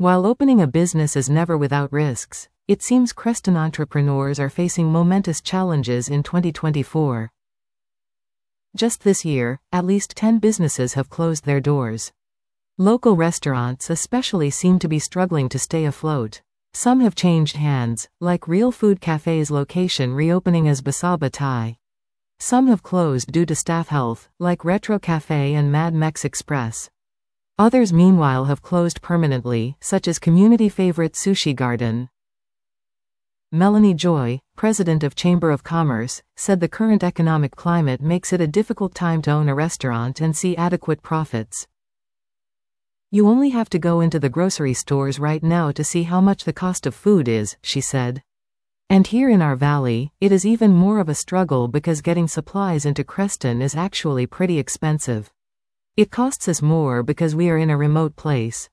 While opening a business is never without risks, it seems Creston entrepreneurs are facing momentous challenges in 2024. Just this year, at least 10 businesses have closed their doors. Local restaurants especially seem to be struggling to stay afloat. Some have changed hands, like Real Food Cafe's location reopening as Basaba Thai. Some have closed due to staff health, like Retro Cafe and Mad Mex Express. Others meanwhile have closed permanently, such as community favorite Sushi Garden. Melanie Joy, president of Chamber of Commerce, said the current economic climate makes it a difficult time to own a restaurant and see adequate profits. You only have to go into the grocery stores right now to see how much the cost of food is, she said. And here in our valley, it is even more of a struggle because getting supplies into Creston is actually pretty expensive. It costs us more because we are in a remote place.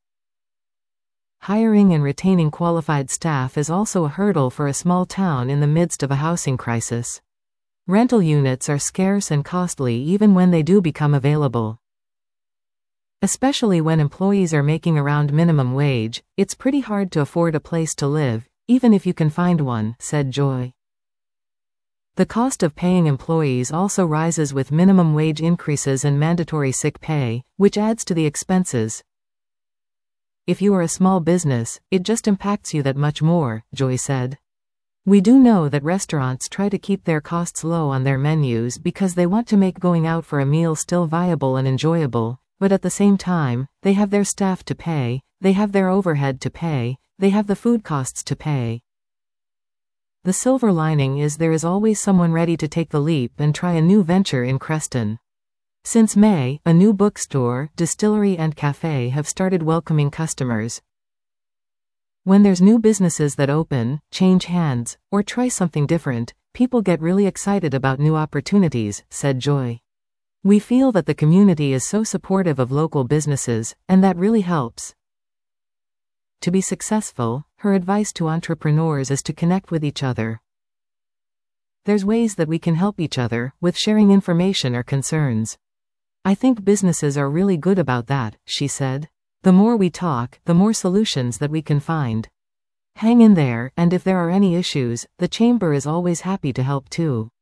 Hiring and retaining qualified staff is also a hurdle for a small town in the midst of a housing crisis. Rental units are scarce and costly even when they do become available. Especially when employees are making around minimum wage, it's pretty hard to afford a place to live, even if you can find one, said Joy. The cost of paying employees also rises with minimum wage increases and mandatory sick pay, which adds to the expenses. If you are a small business, it just impacts you that much more, Joy said. We do know that restaurants try to keep their costs low on their menus because they want to make going out for a meal still viable and enjoyable, but at the same time, they have their staff to pay, they have their overhead to pay, they have the food costs to pay. The silver lining is there is always someone ready to take the leap and try a new venture in Creston. Since May, a new bookstore, distillery and cafe have started welcoming customers. When there's new businesses that open, change hands, or try something different, people get really excited about new opportunities, said Joy. We feel that the community is so supportive of local businesses, and that really helps. To be successful, her advice to entrepreneurs is to connect with each other. There's ways that we can help each other, with sharing information or concerns. I think businesses are really good about that, she said. The more we talk, the more solutions that we can find. Hang in there, and if there are any issues, the Chamber is always happy to help too.